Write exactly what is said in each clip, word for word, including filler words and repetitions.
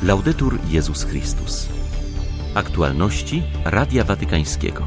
Laudetur Jezus Chrystus. Aktualności Radia Watykańskiego.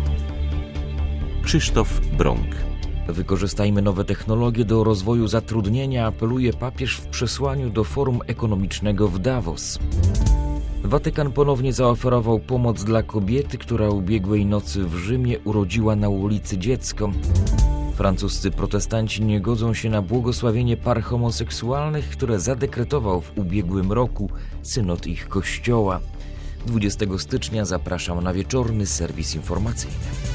Krzysztof Brąk. Wykorzystajmy nowe technologie do rozwoju zatrudnienia, apeluje papież w przesłaniu do Forum Ekonomicznego w Davos. Watykan ponownie zaoferował pomoc dla kobiety, która ubiegłej nocy w Rzymie urodziła na ulicy dziecko. Francuscy protestanci nie godzą się na błogosławienie par homoseksualnych, które zadekretował w ubiegłym roku synod ich kościoła. dwudziestego stycznia zapraszam na wieczorny serwis informacyjny.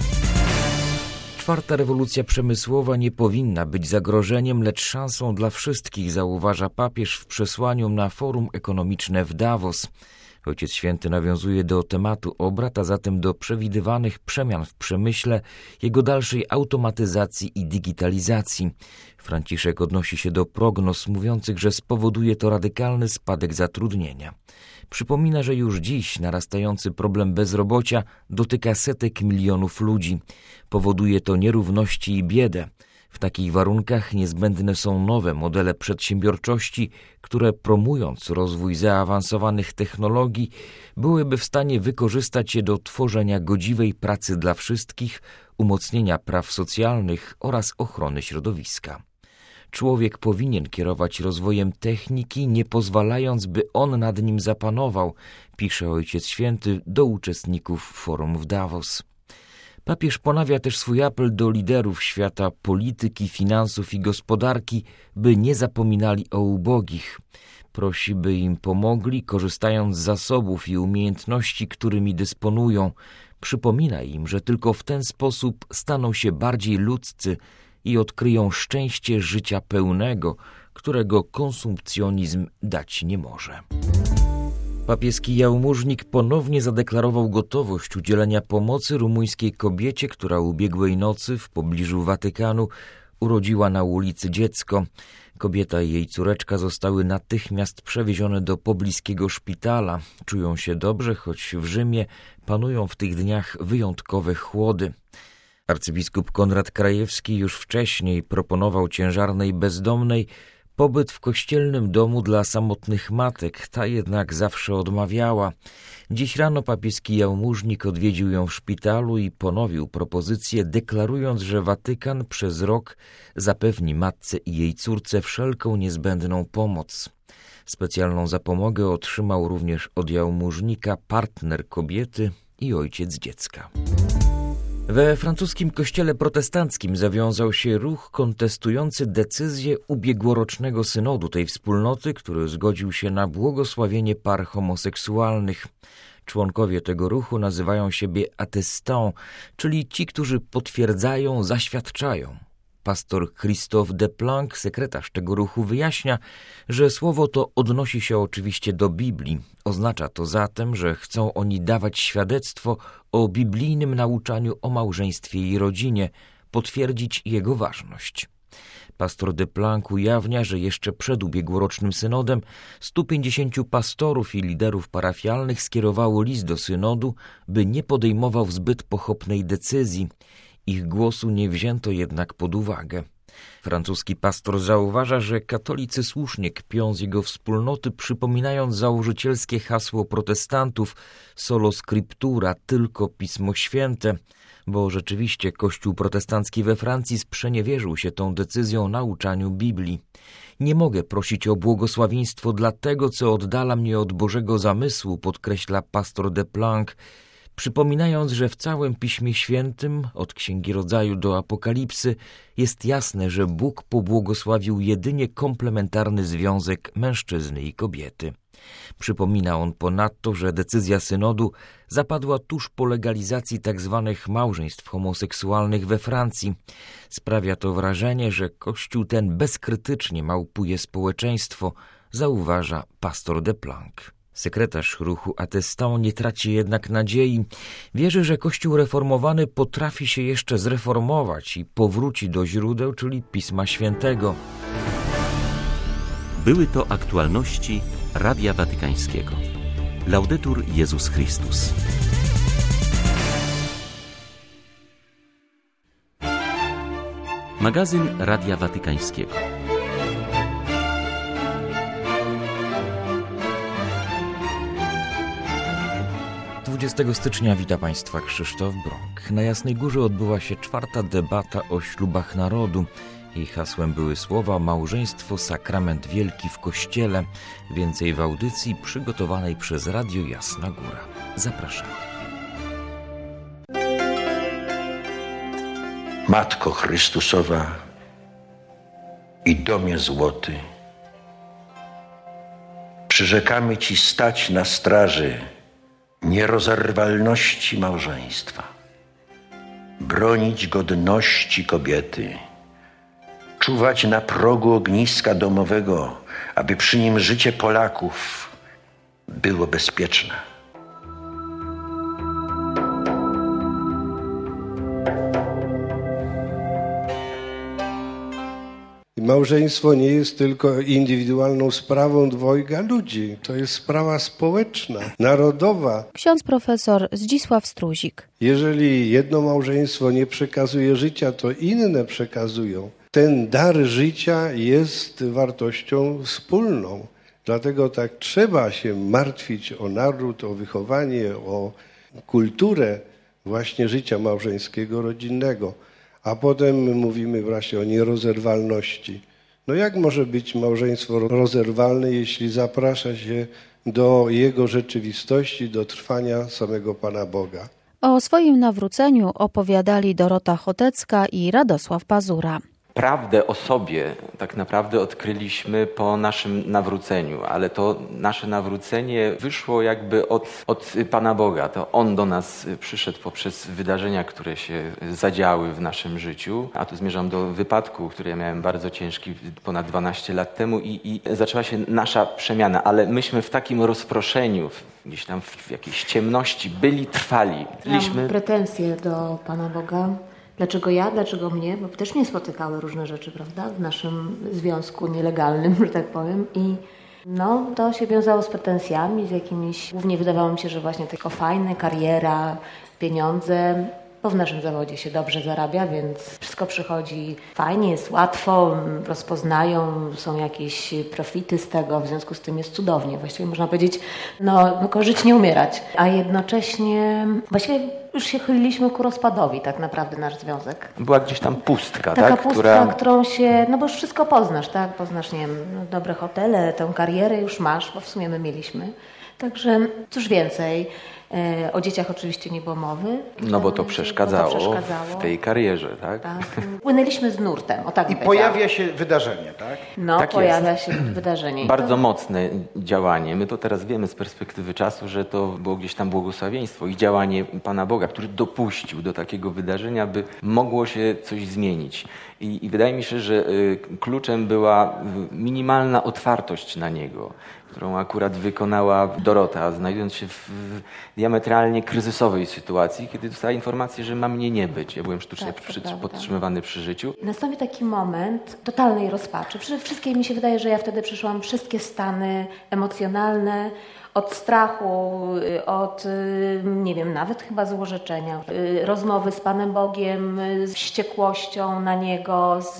Czwarta rewolucja przemysłowa nie powinna być zagrożeniem, lecz szansą dla wszystkich, zauważa papież w przesłaniu na Forum Ekonomiczne w Davos. Ojciec Święty nawiązuje do tematu obrad, a zatem do przewidywanych przemian w przemyśle, jego dalszej automatyzacji i digitalizacji. Franciszek odnosi się do prognoz mówiących, że spowoduje to radykalny spadek zatrudnienia. Przypomina, że już dziś narastający problem bezrobocia dotyka setek milionów ludzi. Powoduje to nierówności i biedę. W takich warunkach niezbędne są nowe modele przedsiębiorczości, które promując rozwój zaawansowanych technologii, byłyby w stanie wykorzystać je do tworzenia godziwej pracy dla wszystkich, umocnienia praw socjalnych oraz ochrony środowiska. Człowiek powinien kierować rozwojem techniki, nie pozwalając, by on nad nim zapanował, pisze Ojciec Święty do uczestników forum w Davos. Papież ponawia też swój apel do liderów świata polityki, finansów i gospodarki, by nie zapominali o ubogich. Prosi, by im pomogli, korzystając z zasobów i umiejętności, którymi dysponują. Przypomina im, że tylko w ten sposób staną się bardziej ludzcy i odkryją szczęście życia pełnego, którego konsumpcjonizm dać nie może. Papieski jałmużnik ponownie zadeklarował gotowość udzielenia pomocy rumuńskiej kobiecie, która ubiegłej nocy w pobliżu Watykanu urodziła na ulicy dziecko. Kobieta i jej córeczka zostały natychmiast przewiezione do pobliskiego szpitala. Czują się dobrze, choć w Rzymie panują w tych dniach wyjątkowe chłody. Arcybiskup Konrad Krajewski już wcześniej proponował ciężarnej bezdomnej pobyt w kościelnym domu dla samotnych matek, ta jednak zawsze odmawiała. Dziś rano papieski jałmużnik odwiedził ją w szpitalu i ponowił propozycję, deklarując, że Watykan przez rok zapewni matce i jej córce wszelką niezbędną pomoc. Specjalną zapomogę otrzymał również od jałmużnika partner kobiety i ojciec dziecka. We francuskim kościele protestanckim zawiązał się ruch kontestujący decyzję ubiegłorocznego synodu tej wspólnoty, który zgodził się na błogosławienie par homoseksualnych. Członkowie tego ruchu nazywają siebie attestants, czyli ci, którzy potwierdzają, zaświadczają. Pastor Christophe Desplanques, sekretarz tego ruchu, wyjaśnia, że słowo to odnosi się oczywiście do Biblii. Oznacza to zatem, że chcą oni dawać świadectwo o biblijnym nauczaniu o małżeństwie i rodzinie, potwierdzić jego ważność. Pastor Desplanques ujawnia, że jeszcze przed ubiegłorocznym synodem stu pięćdziesięciu pastorów i liderów parafialnych skierowało list do synodu, by nie podejmował zbyt pochopnej decyzji. Ich głosu nie wzięto jednak pod uwagę. Francuski pastor zauważa, że katolicy słusznie kpią z jego wspólnoty, przypominając założycielskie hasło protestantów solo scriptura, tylko Pismo Święte, bo rzeczywiście Kościół protestancki we Francji sprzeniewierzył się tą decyzją nauczaniu Biblii. Nie mogę prosić o błogosławieństwo dla tego, co oddala mnie od Bożego zamysłu, podkreśla pastor Desplanques, przypominając, że w całym Piśmie Świętym, od Księgi Rodzaju do Apokalipsy, jest jasne, że Bóg pobłogosławił jedynie komplementarny związek mężczyzny i kobiety. Przypomina on ponadto, że decyzja synodu zapadła tuż po legalizacji tzw. małżeństw homoseksualnych we Francji. Sprawia to wrażenie, że Kościół ten bezkrytycznie małpuje społeczeństwo, zauważa pastor Desplanques. Sekretarz ruchu attestants nie traci jednak nadziei. Wierzy, że Kościół reformowany potrafi się jeszcze zreformować i powróci do źródeł, czyli Pisma Świętego. Były to aktualności Radia Watykańskiego. Laudetur Jezus Chrystus. Magazyn Radia Watykańskiego. dwudziestego stycznia wita Państwa Krzysztof Brąk. Na Jasnej Górze odbyła się czwarta debata o ślubach narodu. Jej hasłem były słowa „Małżeństwo, sakrament wielki w Kościele”. Więcej w audycji przygotowanej przez Radio Jasna Góra. Zapraszamy. Matko Chrystusowa i domie złoty, przyrzekamy Ci stać na straży nierozerwalności małżeństwa, bronić godności kobiety, czuwać na progu ogniska domowego, aby przy nim życie Polaków było bezpieczne. Małżeństwo nie jest tylko indywidualną sprawą dwojga ludzi. To jest sprawa społeczna, narodowa. Ksiądz profesor Zdzisław Struzik. Jeżeli jedno małżeństwo nie przekazuje życia, to inne przekazują. Ten dar życia jest wartością wspólną. Dlatego tak trzeba się martwić o naród, o wychowanie, o kulturę właśnie życia małżeńskiego, rodzinnego. A potem mówimy właśnie o nierozerwalności. No jak może być małżeństwo rozerwalne, jeśli zaprasza się do jego rzeczywistości, do trwania samego Pana Boga? O swoim nawróceniu opowiadali Dorota Chotecka i Radosław Pazura. Prawdę o sobie tak naprawdę odkryliśmy po naszym nawróceniu, ale to nasze nawrócenie wyszło jakby od, od Pana Boga. To On do nas przyszedł poprzez wydarzenia, które się zadziały w naszym życiu. A tu zmierzam do wypadku, który ja miałem bardzo ciężki ponad dwanaście lat temu i, i zaczęła się nasza przemiana, ale myśmy w takim rozproszeniu, gdzieś tam w jakiejś ciemności byli trwali. Byliśmy... Mam pretensje do Pana Boga. Dlaczego ja, dlaczego mnie? Bo też mnie spotykały różne rzeczy, prawda? W naszym związku nielegalnym, że tak powiem. I no, to się wiązało z pretensjami, z jakimiś... Głównie wydawało mi się, że właśnie tylko fajne, kariera, pieniądze. Bo w naszym zawodzie się dobrze zarabia, więc wszystko przychodzi fajnie, jest łatwo, rozpoznają, są jakieś profity z tego, w związku z tym jest cudownie. Właściwie można powiedzieć, no, no żyć nie umierać. A jednocześnie właściwie już się chyliliśmy ku rozpadowi tak naprawdę nasz związek. Była gdzieś tam pustka, Taka tak? pustka, Która... którą się, no bo już wszystko poznasz, tak? Poznasz, nie wiem, no, dobre hotele, tę karierę już masz, bo w sumie my mieliśmy. Także cóż więcej. O dzieciach oczywiście nie było mowy. No bo to przeszkadzało, bo to przeszkadzało w tej karierze, tak? tak. Płynęliśmy z nurtem, o tak I pojawia się wydarzenie, tak? No, tak pojawia jest. się wydarzenie. Bardzo to... mocne działanie. My to teraz wiemy z perspektywy czasu, że to było gdzieś tam błogosławieństwo i działanie Pana Boga, który dopuścił do takiego wydarzenia, by mogło się coś zmienić. I, i wydaje mi się, że y, kluczem była minimalna otwartość na Niego, którą akurat wykonała Dorota, znajdując się w diametralnie kryzysowej sytuacji, kiedy dostała informację, że ma mnie nie być. Ja byłem sztucznie tak, przy, prawda. podtrzymywany przy życiu. Nastąpił taki moment totalnej rozpaczy. Przede wszystkim mi się wydaje, że ja wtedy przeszłam wszystkie stany emocjonalne, od strachu, od, nie wiem, nawet chyba złorzeczenia, rozmowy z Panem Bogiem, z wściekłością na Niego, z,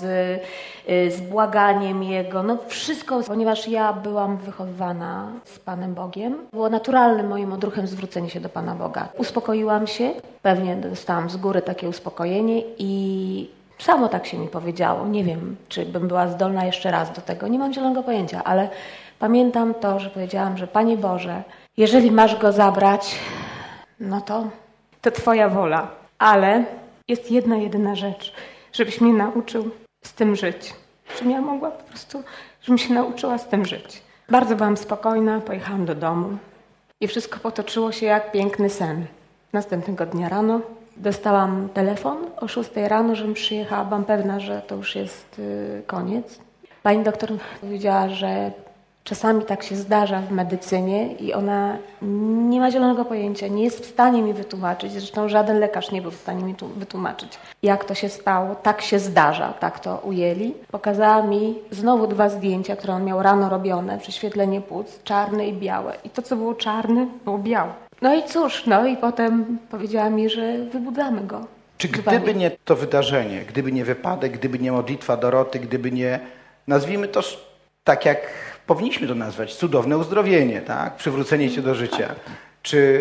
z błaganiem Jego. No wszystko, ponieważ ja byłam wychowywana z Panem Bogiem, było naturalnym moim odruchem zwrócenie się do Pana Boga. Uspokoiłam się, pewnie dostałam z góry takie uspokojenie i samo tak się mi powiedziało. Nie wiem, czy bym była zdolna jeszcze raz do tego, nie mam zielonego pojęcia, ale pamiętam to, że powiedziałam, że Panie Boże, jeżeli masz go zabrać, no to, to Twoja wola. Ale jest jedna, jedyna rzecz, żebyś mnie nauczył z tym żyć. Żebym ja mogła po prostu, żebym się nauczyła z tym żyć. Bardzo byłam spokojna, pojechałam do domu i wszystko potoczyło się jak piękny sen. Następnego dnia rano dostałam telefon o szóstej rano, żebym przyjechała. Byłam pewna, że to już jest yy, koniec. Pani doktor powiedziała, że czasami tak się zdarza w medycynie i ona nie ma zielonego pojęcia, nie jest w stanie mi wytłumaczyć, zresztą żaden lekarz nie był w stanie mi tu wytłumaczyć, jak to się stało, tak się zdarza, tak to ujęli. Pokazała mi znowu dwa zdjęcia, które on miał rano robione, prześwietlenie płuc, czarne i białe. I to, co było czarne, było białe. No i cóż, no i potem powiedziała mi, że wybudzamy go. Czy gdyby nie to wydarzenie, gdyby nie wypadek, gdyby nie modlitwa Doroty, gdyby nie, nazwijmy to tak jak powinniśmy to nazwać, cudowne uzdrowienie, tak? Przywrócenie się do życia. Czy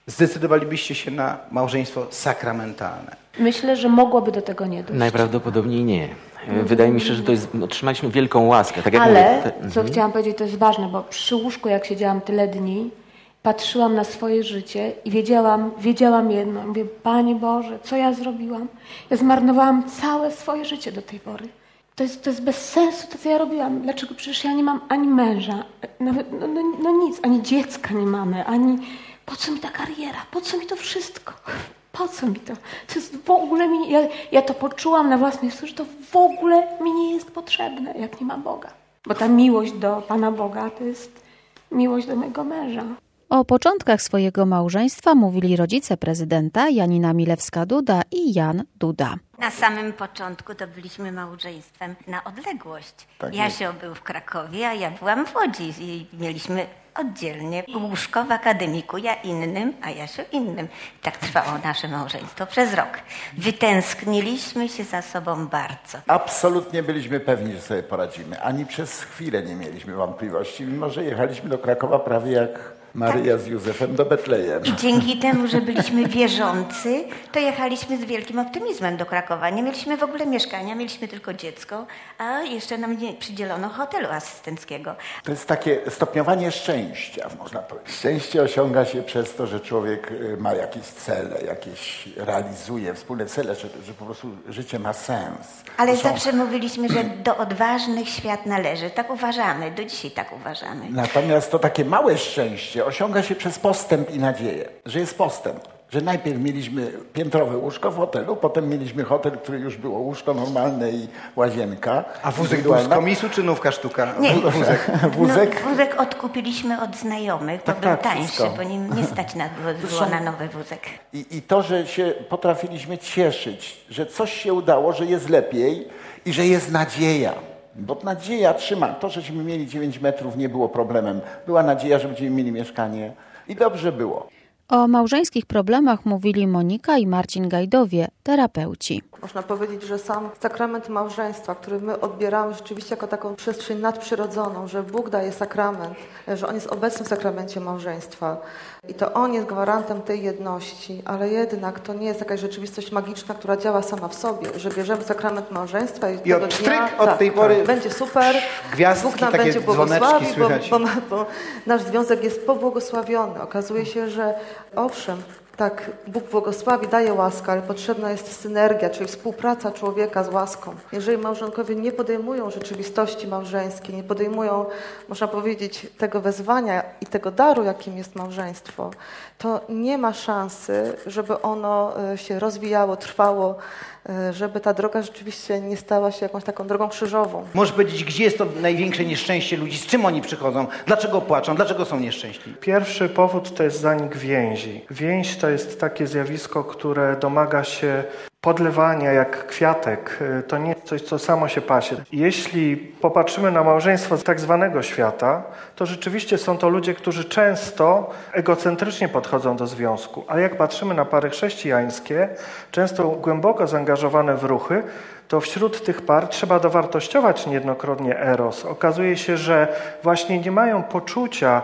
zdecydowalibyście się na małżeństwo sakramentalne? Myślę, że mogłoby do tego nie dojść. Najprawdopodobniej nie. Wydaje mi się, że to jest, otrzymaliśmy wielką łaskę. Tak jak Ale, mówię, te... co mhm. chciałam powiedzieć, to jest ważne, bo przy łóżku, jak siedziałam tyle dni, patrzyłam na swoje życie i wiedziałam, wiedziałam jedno. Mówię, Panie Boże, co ja zrobiłam? Ja zmarnowałam całe swoje życie do tej pory. To jest, to jest bez sensu to, co ja robiłam. Dlaczego? Przecież ja nie mam ani męża, nawet, no, no, no nic, ani dziecka nie mamy, ani... Po co mi ta kariera? Po co mi to wszystko? Po co mi to? To jest w ogóle mi... Ja, ja to poczułam na własnej skórze, że to w ogóle mi nie jest potrzebne, jak nie ma Boga. Bo ta miłość do Pana Boga to jest miłość do mojego męża. O początkach swojego małżeństwa mówili rodzice prezydenta Janina Milewska-Duda i Jan Duda. Na samym początku to byliśmy małżeństwem na odległość. Tak Jasio był w Krakowie, a ja byłam w Łodzi i mieliśmy oddzielnie łóżko w akademiku, ja innym, a Jasio innym. Tak trwało nasze małżeństwo przez rok. Wytęskniliśmy się za sobą bardzo. Absolutnie byliśmy pewni, że sobie poradzimy. Ani przez chwilę nie mieliśmy wątpliwości, mimo że jechaliśmy do Krakowa prawie jak Maryja z Józefem do Betlejem. I dzięki temu, że byliśmy wierzący, to jechaliśmy z wielkim optymizmem do Krakowa. Nie mieliśmy w ogóle mieszkania, mieliśmy tylko dziecko, a jeszcze nam nie przydzielono hotelu asystenckiego. To jest takie stopniowanie szczęścia, można powiedzieć. Szczęście osiąga się przez to, że człowiek ma jakieś cele, jakieś realizuje wspólne cele, że, że po prostu życie ma sens. Ale są... zawsze mówiliśmy, że do odważnych świat należy. Tak uważamy, do dzisiaj tak uważamy. Natomiast to takie małe szczęście osiąga się przez postęp i nadzieję, że jest postęp. Że najpierw mieliśmy piętrowe łóżko w hotelu, potem mieliśmy hotel, który już było łóżko normalne i łazienka. A wózek był z komisu czy nówka sztuka? Nie, wózek. Wózek, no, wózek odkupiliśmy od znajomych, bo tak, był tak, tańszy, wszystko. bo nie, nie stać na, było, było na nowy wózek. I, I to, że się potrafiliśmy cieszyć, że coś się udało, że jest lepiej i że jest nadzieja. Bo nadzieja trzyma. To, żeśmy mieli dziewięć metrów, nie było problemem. Była nadzieja, że będziemy mieli mieszkanie i dobrze było. O małżeńskich problemach mówili Monika i Marcin Gajdowie, terapeuci. Można powiedzieć, że sam sakrament małżeństwa, który my odbieramy rzeczywiście jako taką przestrzeń nadprzyrodzoną, że Bóg daje sakrament, że On jest obecny w sakramencie małżeństwa i to On jest gwarantem tej jedności, ale jednak to nie jest jakaś rzeczywistość magiczna, która działa sama w sobie, że bierzemy sakrament małżeństwa i, I od tego stryk dnia, od tak, tej pory tak, będzie super, gwiazdki, Bóg nam takie będzie dzwoneczki błogosławi, bo, słychać. bo, bo nasz związek jest pobłogosławiony. Okazuje się, że owszem, tak, Bóg błogosławi, daje łaskę, ale potrzebna jest synergia, czyli współpraca człowieka z łaską. Jeżeli małżonkowie nie podejmują rzeczywistości małżeńskiej, nie podejmują, można powiedzieć, tego wezwania i tego daru, jakim jest małżeństwo, to nie ma szansy, żeby ono się rozwijało, trwało, żeby ta droga rzeczywiście nie stała się jakąś taką drogą krzyżową. Możesz powiedzieć, gdzie jest to największe nieszczęście ludzi, z czym oni przychodzą, dlaczego płaczą, dlaczego są nieszczęśliwi? Pierwszy powód to jest zanik więzi. Więź to jest takie zjawisko, które domaga się podlewania jak kwiatek. To nie jest coś, co samo się pasie. Jeśli popatrzymy na małżeństwo z tak zwanego świata, to rzeczywiście są to ludzie, którzy często egocentrycznie podchodzą do związku. Ale jak patrzymy na pary chrześcijańskie, często głęboko zaangażowane w ruchy, to wśród tych par trzeba dowartościować niejednokrotnie eros. Okazuje się, że właśnie nie mają poczucia,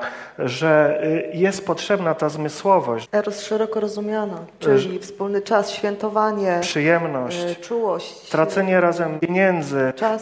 że jest potrzebna ta zmysłowość. Eros szeroko rozumiano, czyli wspólny czas, świętowanie, przyjemność, czułość, tracenie razem pieniędzy, czas.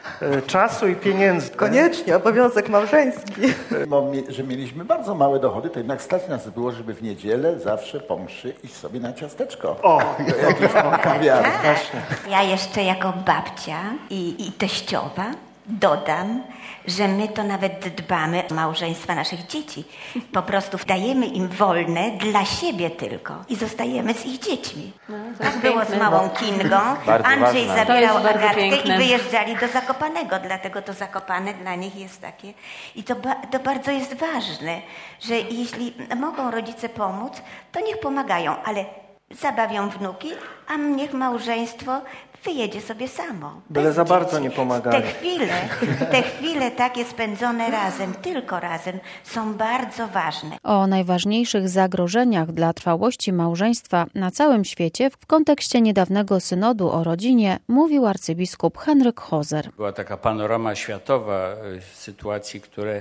Czasu i pieniędzy. Koniecznie, obowiązek małżeński. Bo że mieliśmy bardzo małe dochody, to jednak stać nas było, żeby w niedzielę zawsze po mszy iść sobie na ciasteczko. O! Do jakiejś kawiarni. Ja jeszcze jako babcia i, i teściowa dodam, że my to nawet dbamy o małżeństwa naszych dzieci. Po prostu dajemy im wolne dla siebie tylko i zostajemy z ich dziećmi. No, tak było z małą Kingą. Bardzo Andrzej ważne. zabierał Agatkę piękne. i wyjeżdżali do Zakopanego, dlatego to Zakopane dla nich jest takie. I to, ba- to bardzo jest ważne, że jeśli mogą rodzice pomóc, to niech pomagają, ale zabawią wnuki, a niech małżeństwo wyjedzie sobie samo. Byle bez za dzieci. bardzo nie pomagali. Te chwile, te chwile takie spędzone razem, tylko razem, są bardzo ważne. O najważniejszych zagrożeniach dla trwałości małżeństwa na całym świecie w kontekście niedawnego synodu o rodzinie mówił arcybiskup Henryk Hozer. Była taka panorama światowa sytuacji, które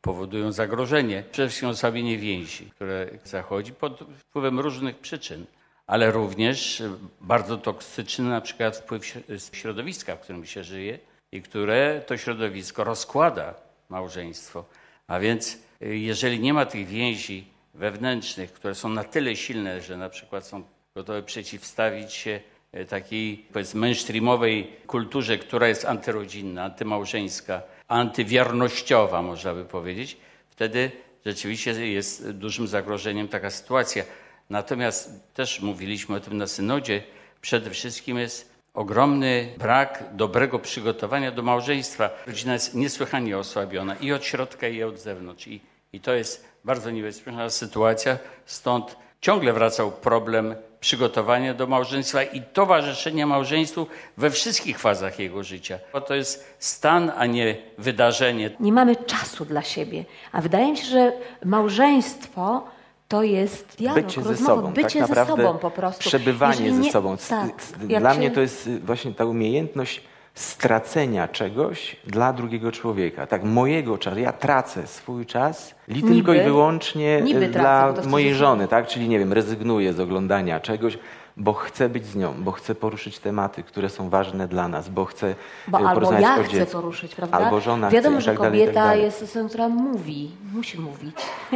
powodują zagrożenie. Przede wszystkim osłabienie więzi, które zachodzi pod wpływem różnych przyczyn, ale również bardzo toksyczny na przykład wpływ środowiska, w którym się żyje i które to środowisko rozkłada małżeństwo. A więc jeżeli nie ma tych więzi wewnętrznych, które są na tyle silne, że na przykład są gotowe przeciwstawić się takiej, powiedzmy, mainstreamowej kulturze, która jest antyrodzinna, antymałżeńska, antywiernościowa, można by powiedzieć, wtedy rzeczywiście jest dużym zagrożeniem taka sytuacja. Natomiast też mówiliśmy o tym na synodzie, przede wszystkim jest ogromny brak dobrego przygotowania do małżeństwa. Rodzina jest niesłychanie osłabiona i od środka, i od zewnątrz. I, i to jest bardzo niebezpieczna sytuacja, stąd ciągle wracał problem przygotowania do małżeństwa i towarzyszenia małżeństwu we wszystkich fazach jego życia. Bo to jest stan, a nie wydarzenie. Nie mamy czasu dla siebie, a wydaje mi się, że małżeństwo to jest dialog, bycie rozmowa, ze sobą, bycie tak ze sobą po prostu. Przebywanie Jeżeli nie, ze sobą. Tak, dla się... mnie to jest właśnie ta umiejętność stracenia czegoś dla drugiego człowieka. Tak, mojego czasu. Ja tracę swój czas li Niby, tylko i wyłącznie niby dla tracę, mojej żony, tak? Czyli nie wiem, rezygnuję z oglądania czegoś, bo chcę być z nią, bo chcę poruszyć tematy, które są ważne dla nas, bo chcę bo porozmawiać albo ja o chcę dziecku. poruszyć, prawda? Albo żona Wiadomo, chce, że i tak dalej, i tak kobieta dalej. jest osobą, która mówi, musi mówić.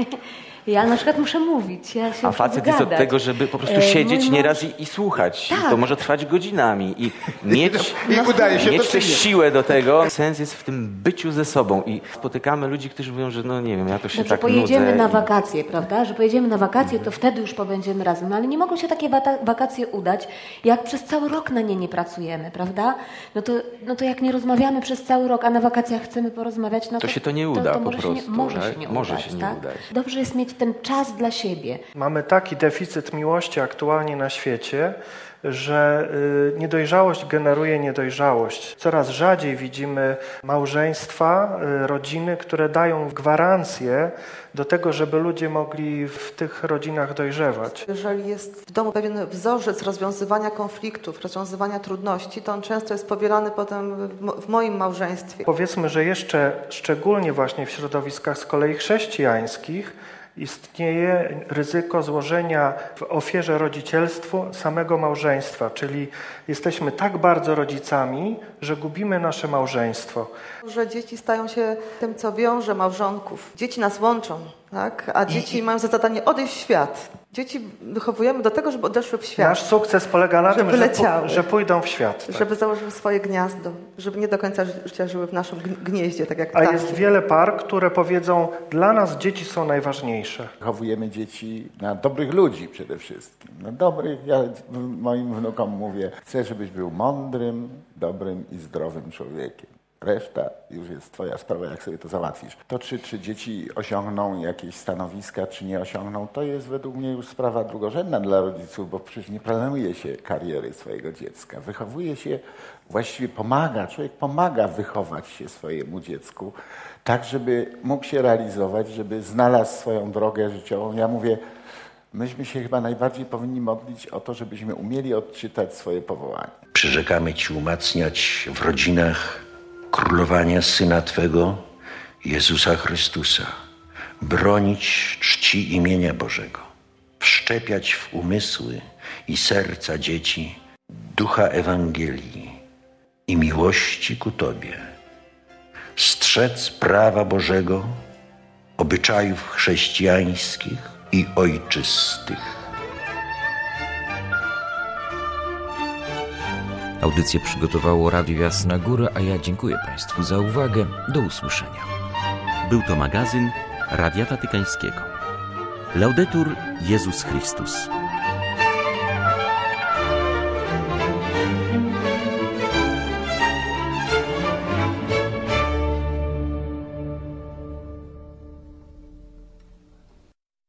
Ja na przykład muszę mówić. Ja się A facet jest od tego, żeby po prostu siedzieć e, nieraz i, i słuchać. Tak. I to może trwać godzinami i mieć, I udaje się mieć to też czynić. siłę do tego. Sens jest w tym byciu ze sobą i spotykamy ludzi, którzy mówią, że no nie wiem, ja to się Dobrze, tak pojedziemy nudzę. na i... wakacje, prawda? Że pojedziemy na wakacje, to wtedy już pobędziemy razem. No ale nie mogą się takie wata- wakacje udać, jak przez cały rok na nie nie pracujemy, prawda? No to, no to jak nie rozmawiamy przez cały rok, a na wakacjach chcemy porozmawiać, no to, To się to nie uda to, to po może prostu, Się nie, może tak? się nie Może udać, się nie tak? udać. Dobrze jest mieć ten czas dla siebie. Mamy taki deficyt miłości aktualnie na świecie, że y, niedojrzałość generuje niedojrzałość. Coraz rzadziej widzimy małżeństwa, y, rodziny, które dają gwarancję do tego, żeby ludzie mogli w tych rodzinach dojrzewać. Jeżeli jest w domu pewien wzorzec rozwiązywania konfliktów, rozwiązywania trudności, to on często jest powielany potem w, mo- w moim małżeństwie. Powiedzmy, że jeszcze szczególnie właśnie w środowiskach z kolei chrześcijańskich istnieje ryzyko złożenia w ofierze rodzicielstwu samego małżeństwa, czyli jesteśmy tak bardzo rodzicami, że gubimy nasze małżeństwo. Że dzieci stają się tym, co wiąże małżonków. Dzieci nas łączą, tak? A dzieci I... mają za zadanie odejść w świat. Dzieci wychowujemy do tego, żeby odeszły w świat. Nasz sukces polega na żeby tym, że, leciały, że pójdą w świat. Tak? Żeby założyły swoje gniazdo, żeby nie do końca życia żyły w naszym gnieździe, tak jak A ptaki. jest wiele par, które powiedzą, dla nas dzieci są najważniejsze. Wychowujemy dzieci na dobrych ludzi przede wszystkim. Na dobrych, ja moim wnukom mówię, chcę, żebyś był mądrym, dobrym i zdrowym człowiekiem. Reszta już jest twoja sprawa, jak sobie to załatwisz. To, czy, czy dzieci osiągną jakieś stanowiska, czy nie osiągną, to jest według mnie już sprawa drugorzędna dla rodziców, bo przecież nie planuje się kariery swojego dziecka. Wychowuje się, właściwie pomaga, człowiek pomaga wychować się swojemu dziecku, tak żeby mógł się realizować, żeby znalazł swoją drogę życiową. Ja mówię, myśmy się chyba najbardziej powinni modlić o to, żebyśmy umieli odczytać swoje powołanie. Przyrzekamy Ci umacniać w rodzinach królowania Syna Twego, Jezusa Chrystusa, bronić czci imienia Bożego, wszczepiać w umysły i serca dzieci ducha Ewangelii i miłości ku Tobie, strzec prawa Bożego, obyczajów chrześcijańskich i ojczystych. Audycję przygotowało Radio Jasna Góra, a ja dziękuję Państwu za uwagę. Do usłyszenia. Był to magazyn Radia Watykańskiego. Laudetur Jezus Chrystus.